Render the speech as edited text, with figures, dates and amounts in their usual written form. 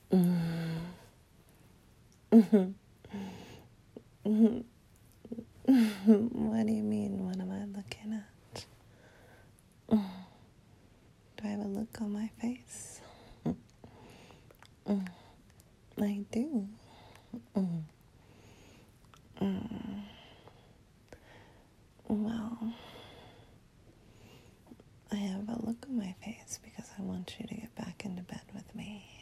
What do you mean? What am I looking at? Do I have a look on my face? I do. Well, I have a look on my face because I want you to get back into bed with me.